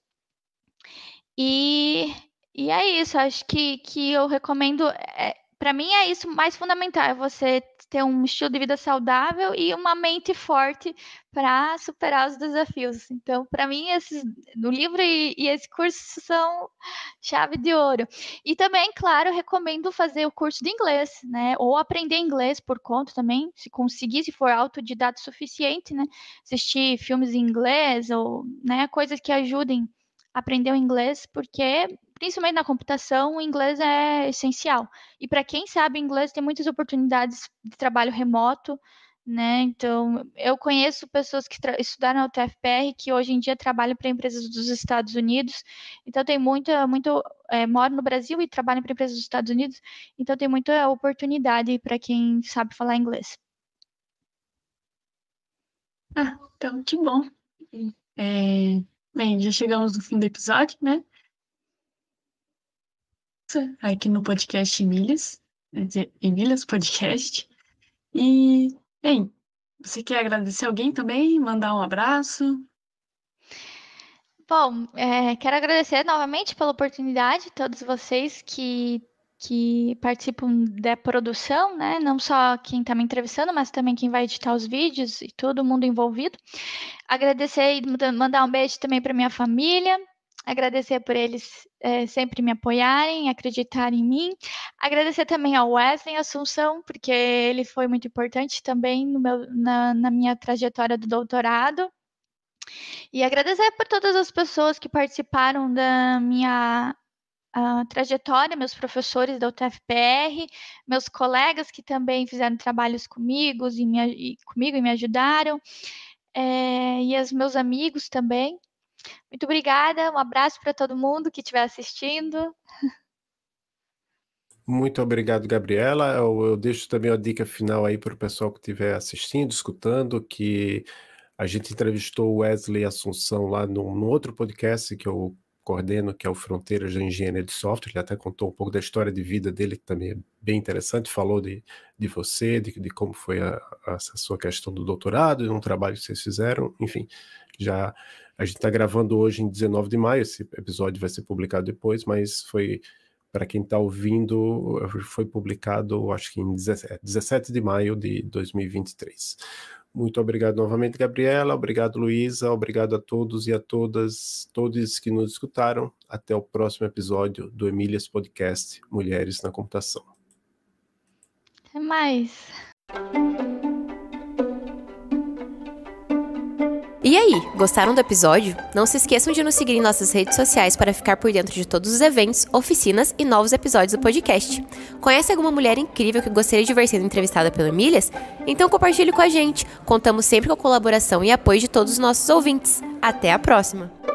E, e é isso, acho que, que eu recomendo. É, para mim é isso mais fundamental, é você ter um estilo de vida saudável e uma mente forte para superar os desafios. Então, para mim, esses, o livro e, e esse curso são chave de ouro. E também, claro, eu recomendo fazer o curso de inglês, né? Ou aprender inglês por conta também, se conseguir, se for autodidata o suficiente, né? Assistir filmes em inglês ou, né, coisas que ajudem aprender o inglês, porque, principalmente na computação, o inglês é essencial. E para quem sabe inglês, tem muitas oportunidades de trabalho remoto, né? Então, eu conheço pessoas que estudaram na U T F P R que hoje em dia trabalham para empresas dos Estados Unidos. Então, tem muita, muito, é, moro no Brasil e trabalho para empresas dos Estados Unidos. Então, tem muita oportunidade para quem sabe falar inglês. Ah, então, que bom. É, bem, já chegamos no fim do episódio, né? Aqui no podcast Emílias, quer dizer, Emílias Podcast. E, bem, você quer agradecer alguém também? Mandar um abraço? Bom, é, quero agradecer novamente pela oportunidade, todos vocês que, que participam da produção, né? Não só quem está me entrevistando, mas também quem vai editar os vídeos e todo mundo envolvido. Agradecer e mandar um beijo também para minha família. Agradecer por eles é, sempre me apoiarem, acreditarem em mim. Agradecer também ao Wesley Assunção, porque ele foi muito importante também no meu, na, na minha trajetória do doutorado. E agradecer por todas as pessoas que participaram da minha uh, trajetória, meus professores da U T F P R, meus colegas que também fizeram trabalhos comigo e me, e, comigo e me ajudaram, é, e os meus amigos também. Muito obrigada, um abraço para todo mundo que estiver assistindo. Muito obrigado, Gabriela. Eu, eu deixo também a dica final aí para o pessoal que estiver assistindo, escutando, que a gente entrevistou o Wesley Assunção lá no, no outro podcast que eu coordeno, que é o Fronteiras da Engenharia de Software. Ele até contou um pouco da história de vida dele, que também é bem interessante. Falou de, de você, de, de como foi a, a, a sua questão do doutorado, de um trabalho que vocês fizeram. Enfim, já a gente está gravando hoje em dezenove de maio, esse episódio vai ser publicado depois, mas foi... Para quem está ouvindo, foi publicado, acho que em dezessete de maio de dois mil e vinte e três. Muito obrigado novamente, Gabriela. Obrigado, Luísa. Obrigado a todos e a todas, todos que nos escutaram. Até o próximo episódio do Emílias Podcast Mulheres na Computação. Até mais. E aí, gostaram do episódio? Não se esqueçam de nos seguir em nossas redes sociais para ficar por dentro de todos os eventos, oficinas e novos episódios do podcast. Conhece alguma mulher incrível que gostaria de ver sendo entrevistada pelo Emílias? Então compartilhe com a gente. Contamos sempre com a colaboração e apoio de todos os nossos ouvintes. Até a próxima!